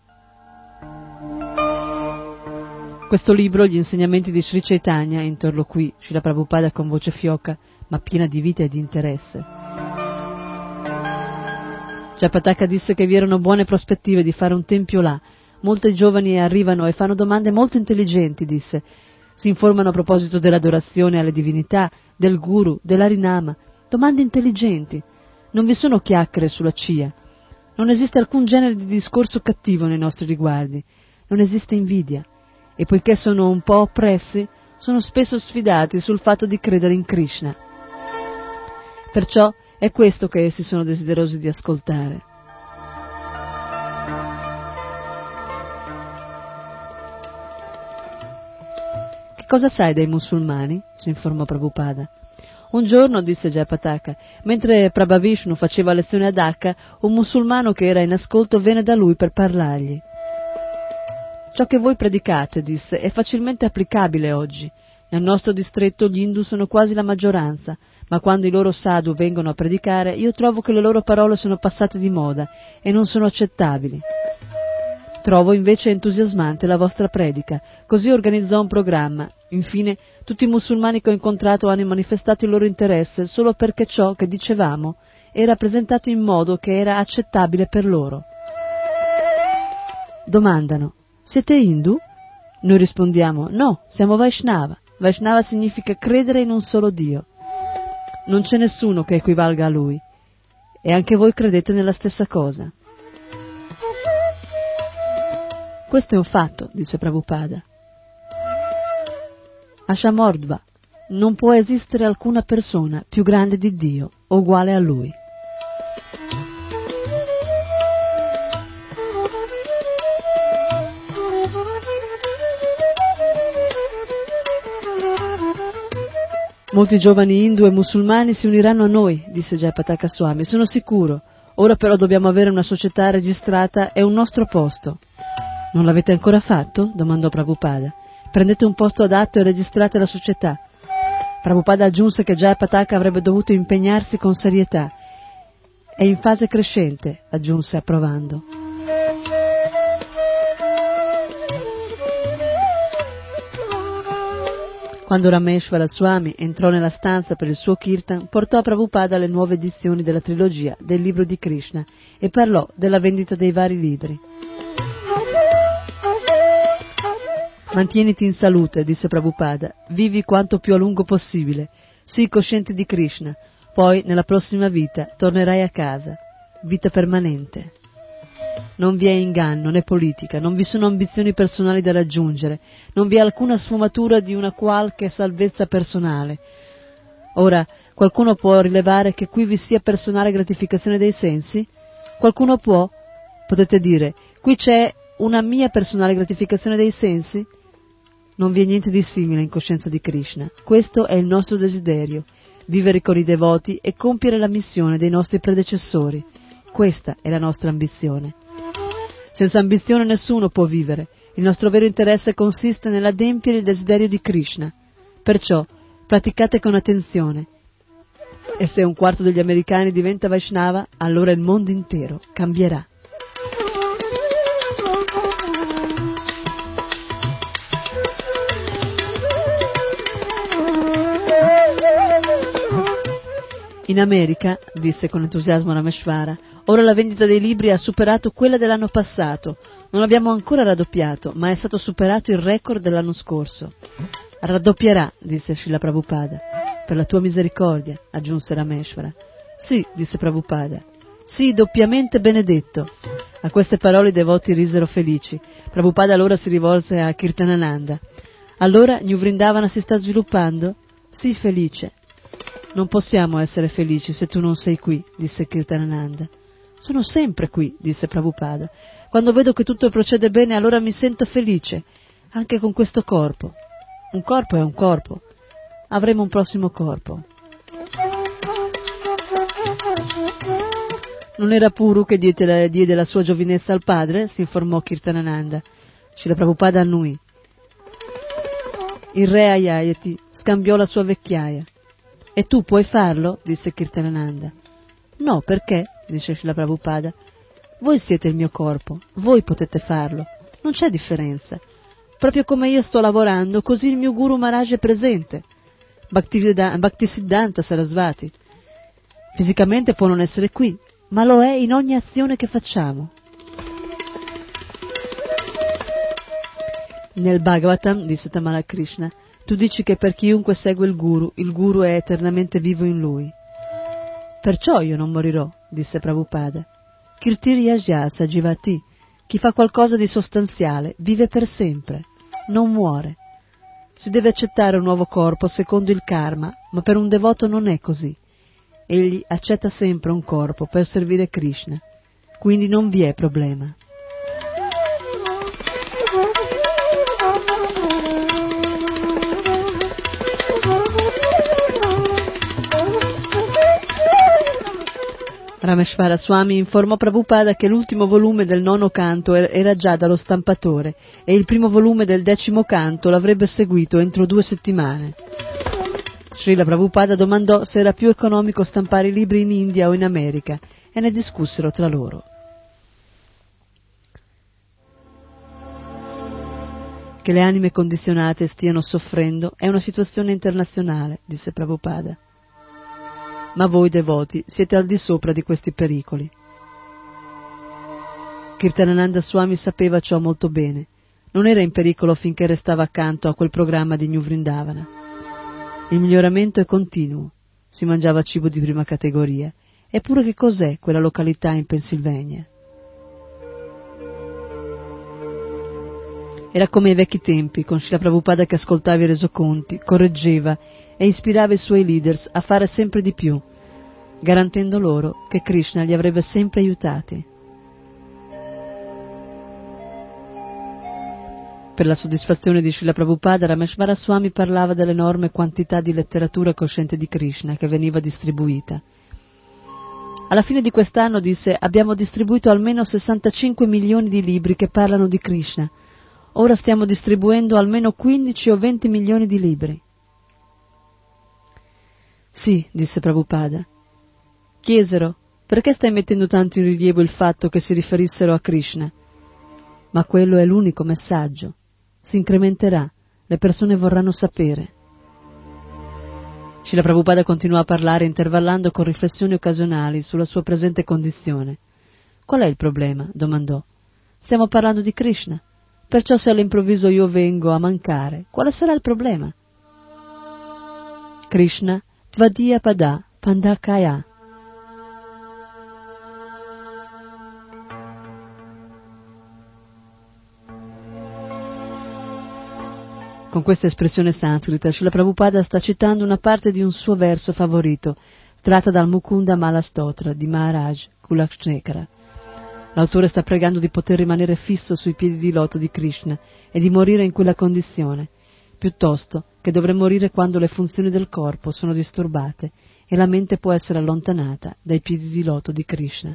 Questo libro, Gli insegnamenti di Sri Chaitanya, interloquì Srila Prabhupada con voce fioca, ma piena di vita e di interesse. Jayapataka disse che vi erano buone prospettive di fare un tempio là. Molti giovani arrivano e fanno domande molto intelligenti, disse. Si informano a proposito dell'adorazione alle divinità, del guru, dell'harinama. Domande intelligenti. Non vi sono chiacchiere sulla CIA. Non esiste alcun genere di discorso cattivo nei nostri riguardi. Non esiste invidia. E poiché sono un po' oppressi, sono spesso sfidati sul fatto di credere in Krishna. Perciò è questo che essi sono desiderosi di ascoltare. Cosa sai dei musulmani? Si informò Prabhupada. Un giorno, disse Jayapataka, mentre Prabhavishnu faceva lezione a Dhaka, un musulmano che era in ascolto venne da lui per parlargli. Ciò che voi predicate, disse, è facilmente applicabile oggi. Nel nostro distretto gli Hindu sono quasi la maggioranza, ma quando i loro sadhu vengono a predicare, io trovo che le loro parole sono passate di moda e non sono accettabili. Trovo invece entusiasmante la vostra predica. Così organizzò un programma. Infine, tutti i musulmani che ho incontrato hanno manifestato il loro interesse solo perché ciò che dicevamo era presentato in modo che era accettabile per loro. Domandano: siete Hindu? Noi rispondiamo: no, siamo Vaishnava. Vaishnava significa credere in un solo Dio. Non c'è nessuno che equivalga a Lui. E anche voi credete nella stessa cosa. Questo è un fatto, disse Prabhupada. Ashamordva, non può esistere alcuna persona più grande di Dio o uguale a Lui. Molti giovani hindu e musulmani si uniranno a noi, disse Jayapataka Swami, sono sicuro. Ora però dobbiamo avere una società registrata e un nostro posto. Non l'avete ancora fatto? Domandò Prabhupada. Prendete un posto adatto e registrate la società. Prabhupada aggiunse che Jayapataka avrebbe dovuto impegnarsi con serietà. È in fase crescente, aggiunse approvando. Quando Rameshwara Swami entrò nella stanza per il suo kirtan, portò a Prabhupada le nuove edizioni della trilogia del libro di Krishna e parlò della vendita dei vari libri. Mantieniti in salute, disse Prabhupada, vivi quanto più a lungo possibile, sii cosciente di Krishna, poi nella prossima vita tornerai a casa, vita permanente. Non vi è inganno né politica, non vi sono ambizioni personali da raggiungere, non vi è alcuna sfumatura di una qualche salvezza personale. Ora, qualcuno può rilevare che qui vi sia personale gratificazione dei sensi? Qualcuno può? Potete dire, qui c'è una mia personale gratificazione dei sensi? Non vi è niente di simile in coscienza di Krishna. Questo è il nostro desiderio, vivere con i devoti e compiere la missione dei nostri predecessori. Questa è la nostra ambizione. Senza ambizione nessuno può vivere. Il nostro vero interesse consiste nell'adempiere il desiderio di Krishna. Perciò, praticate con attenzione. E se un quarto degli americani diventa Vaishnava, allora il mondo intero cambierà. In America, disse con entusiasmo Rameshwara, ora la vendita dei libri ha superato quella dell'anno passato. Non abbiamo ancora raddoppiato, ma è stato superato il record dell'anno scorso. Raddoppierà, disse Srila Prabhupada. Per la tua misericordia, aggiunse Rameshwara. Sì, disse Prabhupada. Sì, doppiamente benedetto. A queste parole i devoti risero felici. Prabhupada allora si rivolse a Kirtanananda. Allora New Vrindavana si sta sviluppando? Sì, felice. Non possiamo essere felici se tu non sei qui, disse Kirtanananda. Sono sempre qui, disse Prabhupada. Quando vedo che tutto procede bene, allora mi sento felice, anche con questo corpo. Un corpo è un corpo. Avremo un prossimo corpo. Non era Puru che diede la sua giovinezza al padre? Si informò Kirtanananda. Srila Prabhupada annui. Il re Ayayati scambiò la sua vecchiaia. E tu puoi farlo? Disse Kirtanananda. No, perché? Disse Srila Prabhupada. Voi siete il mio corpo, voi potete farlo, non c'è differenza. Proprio come io sto lavorando, così il mio Guru Maharaj è presente. Bhaktisiddhanta Sarasvati. Fisicamente può non essere qui, ma lo è in ogni azione che facciamo. Nel Bhagavatam, disse Tamara Krishna, tu dici che per chiunque segue il Guru è eternamente vivo in lui. Perciò io non morirò, disse Prabhupada. Kirtiri Yajasa Jivati, chi fa qualcosa di sostanziale vive per sempre, non muore. Si deve accettare un nuovo corpo secondo il karma, ma per un devoto non è così. Egli accetta sempre un corpo per servire Krishna, quindi non vi è problema. Rameshwara Swami informò Prabhupada che l'ultimo volume del 9° canto era già dallo stampatore e il primo volume del 10° canto l'avrebbe seguito entro 2 settimane. Srila Prabhupada domandò se era più economico stampare i libri in India o in America e ne discussero tra loro. Che le anime condizionate stiano soffrendo è una situazione internazionale, disse Prabhupada. Ma voi devoti siete al di sopra di questi pericoli. Kirtanananda Swami sapeva ciò molto bene. Non era in pericolo finché restava accanto a quel programma di New Vrindavana. Il miglioramento è continuo. Si mangiava cibo di prima categoria. Eppure che cos'è quella località in Pennsylvania? Era come ai vecchi tempi, con Srila Prabhupada che ascoltava i resoconti, correggeva e ispirava i suoi leaders a fare sempre di più, garantendo loro che Krishna li avrebbe sempre aiutati. Per la soddisfazione di Srila Prabhupada, Rameshvara Swami parlava dell'enorme quantità di letteratura cosciente di Krishna che veniva distribuita. Alla fine di quest'anno, disse, abbiamo distribuito almeno 65 milioni di libri che parlano di Krishna. Ora stiamo distribuendo almeno 15 o 20 milioni di libri. Sì, disse Prabhupada. Chiesero, perché stai mettendo tanto in rilievo il fatto che si riferissero a Krishna? Ma quello è l'unico messaggio. Si incrementerà, le persone vorranno sapere. Srila Prabhupada continuò a parlare intervallando con riflessioni occasionali sulla sua presente condizione. Qual è il problema? Domandò. Stiamo parlando di Krishna. Perciò se all'improvviso io vengo a mancare, quale sarà il problema? Krishna Tvadiya Pada Pandakaya. Con questa espressione sanscrita, Srila Prabhupada sta citando una parte di un suo verso favorito, tratta dal Mukunda Mala Stotra di Maharaj Kulakshekara. L'autore sta pregando di poter rimanere fisso sui piedi di loto di Krishna e di morire in quella condizione, piuttosto che dovrà morire quando le funzioni del corpo sono disturbate e la mente può essere allontanata dai piedi di loto di Krishna.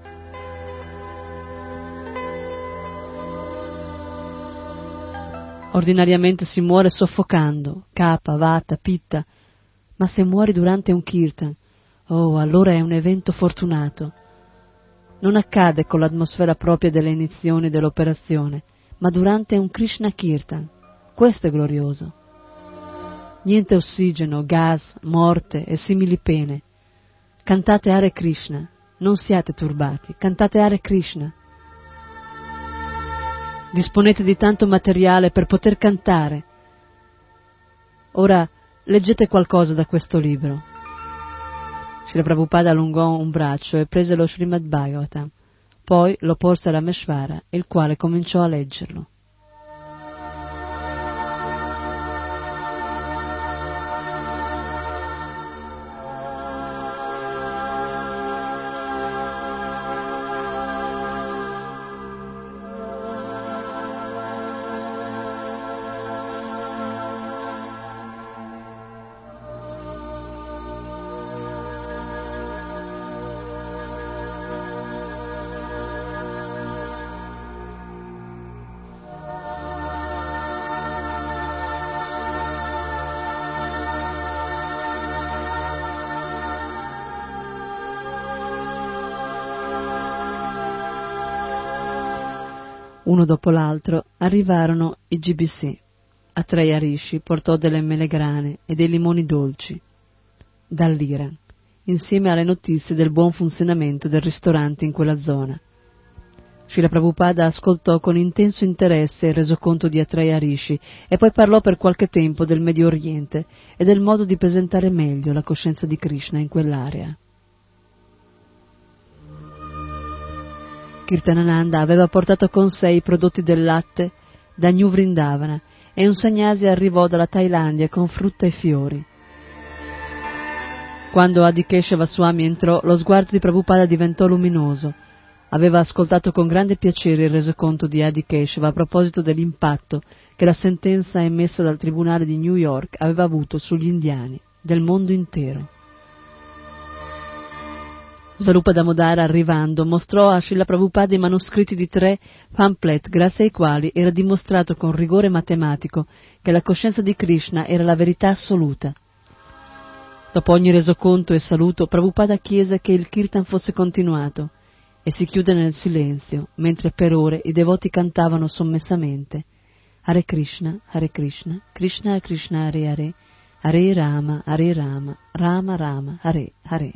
Ordinariamente si muore soffocando, kapha, vata, pitta, ma se muori durante un kirtan, oh, allora è un evento fortunato. Non accade con l'atmosfera propria delle inizioni dell'operazione, ma durante un Krishna Kirtan. Questo è glorioso. Niente ossigeno, gas, morte e simili pene. Cantate Hare Krishna, non siate turbati, cantate Hare Krishna. Disponete di tanto materiale per poter cantare. Ora leggete qualcosa da questo libro. Srila Prabhupada allungò un braccio e prese lo Srimad Bhagavatam, poi lo porse a Rameshvara, il quale cominciò a leggerlo. Uno dopo l'altro arrivarono i GBC. Atreya Rishi portò delle melegrane e dei limoni dolci dall'Iran, insieme alle notizie del buon funzionamento del ristorante in quella zona. Srila Prabhupada ascoltò con intenso interesse il resoconto di Atreya Rishi e poi parlò per qualche tempo del Medio Oriente e del modo di presentare meglio la coscienza di Krishna in quell'area. Kirtanananda aveva portato con sé i prodotti del latte da New Vrindavana e un sannyasi arrivò dalla Thailandia con frutta e fiori. Quando Adikeshava Swami entrò, lo sguardo di Prabhupada diventò luminoso. Aveva ascoltato con grande piacere il resoconto di Adikeshava a proposito dell'impatto che la sentenza emessa dal tribunale di New York aveva avuto sugli indiani del mondo intero. Svarupa Damodara, arrivando, mostrò a Srila Prabhupada i manoscritti di 3 pamphlet, grazie ai quali era dimostrato con rigore matematico che la coscienza di Krishna era la verità assoluta. Dopo ogni resoconto e saluto, Prabhupada chiese che il kirtan fosse continuato e si chiude nel silenzio, mentre per ore i devoti cantavano sommessamente Hare Krishna, Krishna Krishna Hare Hare, Hare Rama, Rama Rama, Hare Hare.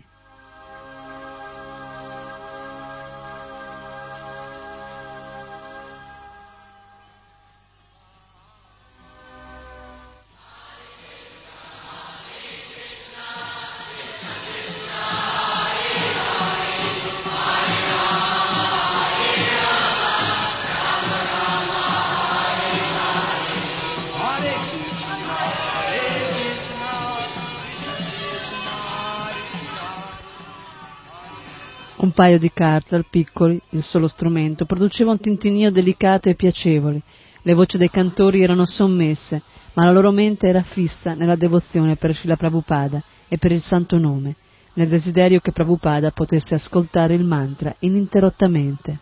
Un paio di kartal piccoli, il solo strumento, produceva un tintinnio delicato e piacevole. Le voci dei cantori erano sommesse, ma la loro mente era fissa nella devozione per Srila Prabhupada e per il santo nome, nel desiderio che Prabhupada potesse ascoltare il mantra ininterrottamente.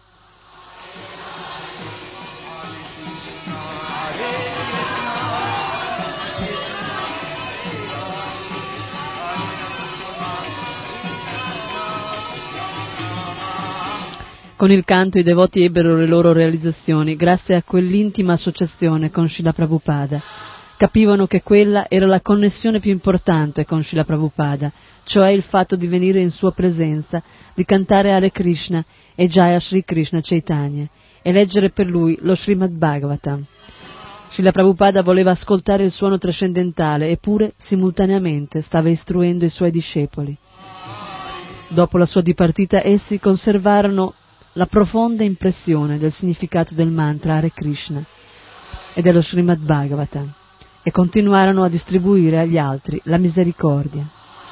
Con il canto i devoti ebbero le loro realizzazioni grazie a quell'intima associazione con Srila Prabhupada. Capivano che quella era la connessione più importante con Srila Prabhupada, cioè il fatto di venire in sua presenza, di cantare Hare Krishna e Jaya Shri Krishna Chaitanya e leggere per lui lo Srimad Bhagavatam. Srila Prabhupada voleva ascoltare il suono trascendentale eppure simultaneamente stava istruendo i suoi discepoli. Dopo la sua dipartita essi conservarono la profonda impressione del significato del mantra Hare Krishna e dello Srimad Bhagavatam e continuarono a distribuire agli altri la misericordia.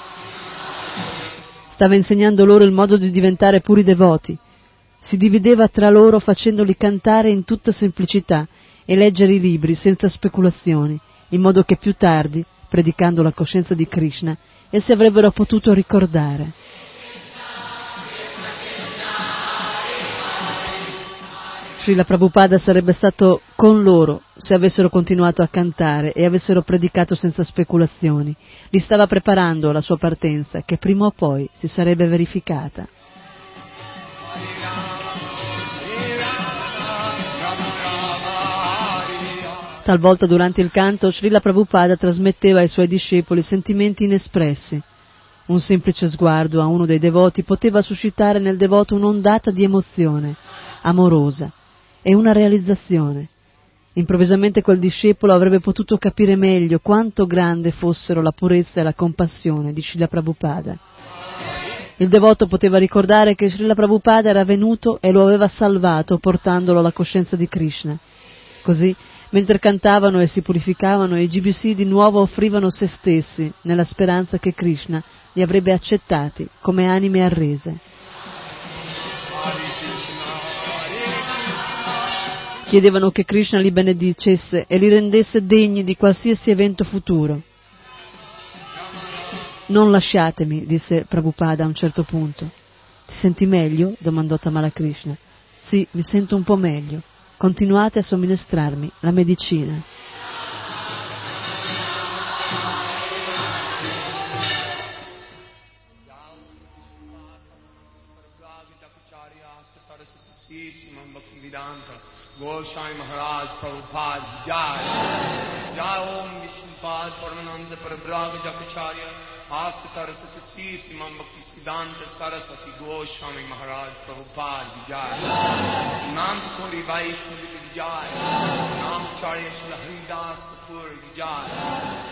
Stava insegnando loro il modo di diventare puri devoti. Si divideva tra loro facendoli cantare in tutta semplicità e leggere i libri senza speculazioni, in modo che più tardi, predicando la coscienza di Krishna, essi avrebbero potuto ricordare. Srila Prabhupada sarebbe stato con loro se avessero continuato a cantare e avessero predicato senza speculazioni. Li stava preparando alla sua partenza, che prima o poi si sarebbe verificata. Talvolta durante il canto Srila Prabhupada trasmetteva ai suoi discepoli sentimenti inespressi. Un semplice sguardo a uno dei devoti poteva suscitare nel devoto un'ondata di emozione amorosa e una realizzazione. Improvvisamente quel discepolo avrebbe potuto capire meglio quanto grande fossero la purezza e la compassione di Srila Prabhupada. Il devoto poteva ricordare che Srila Prabhupada era venuto e lo aveva salvato portandolo alla coscienza di Krishna. Così, mentre cantavano e si purificavano, i GBC di nuovo offrivano se stessi nella speranza che Krishna li avrebbe accettati come anime arrese. Chiedevano che Krishna li benedicesse e li rendesse degni di qualsiasi evento futuro. Non lasciatemi, disse Prabhupada a un certo punto. Ti senti meglio? Domandò Tamara Krishna. Sì, mi sento un po' meglio. Continuate a somministrarmi la medicina. Goswami Maharaj Prabhupada Jai Jai Om Vishnupad Paramananda Parabraga Jakacharya Asta Tarasati Sri Siman Bhakti Siddhanta Saraswati Goswami Maharaj Prabhupada Jai Nam Kori Vaishnavi Jai Nam Charya Shri Haridas Kapoor Jai.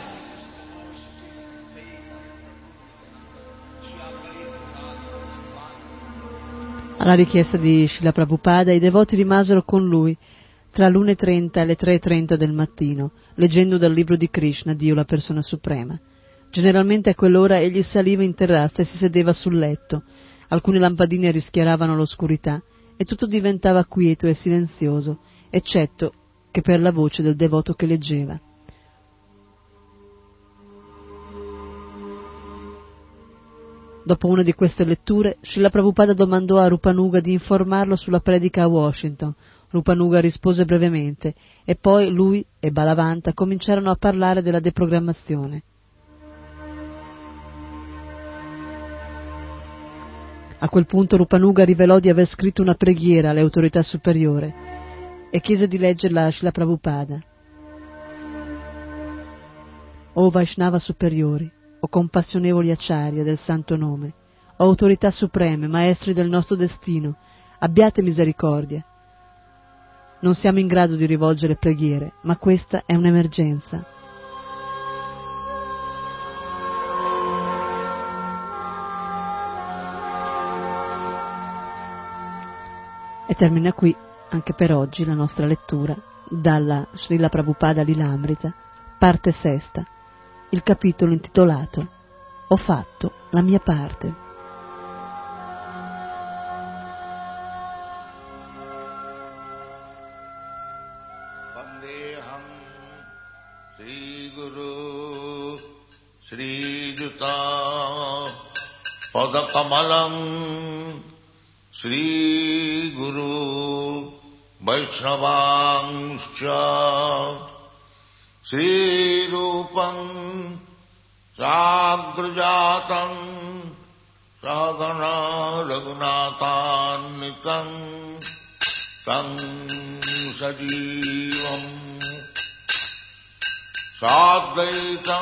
Alla richiesta di Srila Prabhupada, i devoti rimasero con lui tra l'1:30 e le 3:30 del mattino, leggendo dal libro di Krishna, Dio la persona suprema. Generalmente a quell'ora egli saliva in terrazza e si sedeva sul letto. Alcune lampadine rischiaravano l'oscurità e tutto diventava quieto e silenzioso, eccetto che per la voce del devoto che leggeva. Dopo una di queste letture, Srila Prabhupada domandò a Rupanuga di informarlo sulla predica a Washington. Rupanuga rispose brevemente e poi lui e Balavanta cominciarono a parlare della deprogrammazione. A quel punto Rupanuga rivelò di aver scritto una preghiera alle autorità superiori e chiese di leggerla a Srila Prabhupada. O Vaishnava superiori, o compassionevoli acciarya del santo nome, o autorità supreme, maestri del nostro destino, abbiate misericordia. Non siamo in grado di rivolgere preghiere, ma questa è un'emergenza. E termina qui, anche per oggi, la nostra lettura dalla Srila Prabhupada Lilamrita, parte sesta, il capitolo intitolato Ho fatto la mia parte. Shri Guru Shri Juta Padakamalam Shri Guru Vaishnavangscha Shri Rupam Sagrajatam Sagana Raghunathannitam Tam Sajivam Sadvaitam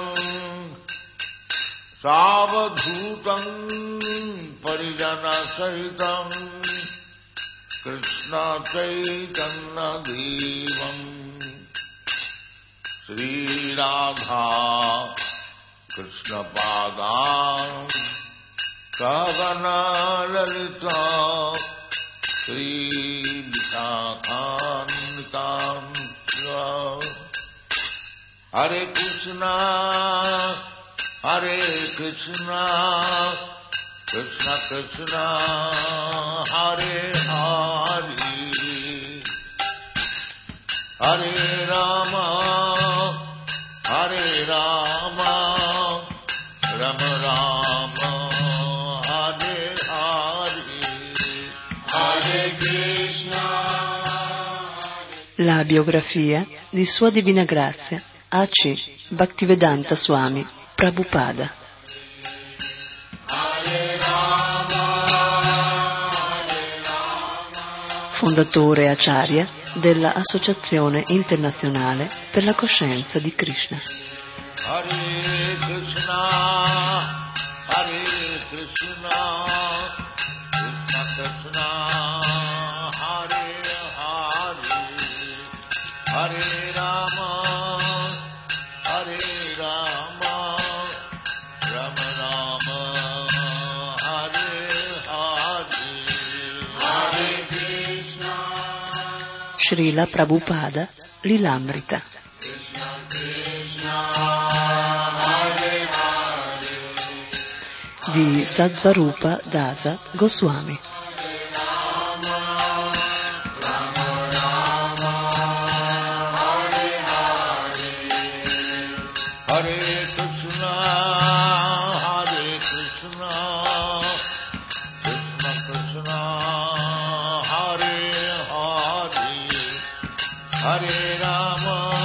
Savadhutam Parijana Sahitam Krishna Chaitanya Devam Sri Radha Krishna Padam Sagana Lalita Sri Vishakhantam Hare Krishna Krishna Krishna Hare Hare Hare Rama Rama Rama Hare Hare Hare Krishna. La biografia di Sua Divina Grazia A.C. Bhaktivedanta Swami Prabhupada. Fondatore Acharya della Associazione Internazionale per la Coscienza di Krishna. Hare Krishna, Krishna Krishna, Hare Hare, Hare Rama, Rama Rama, Hare Hare, Hare Krishna. Srila Prabhupada Lilamrita. Di Satsvarupa Dasa Goswami. Hare Krishna, Krishna Krishna, Hare Hare, Hare Rama.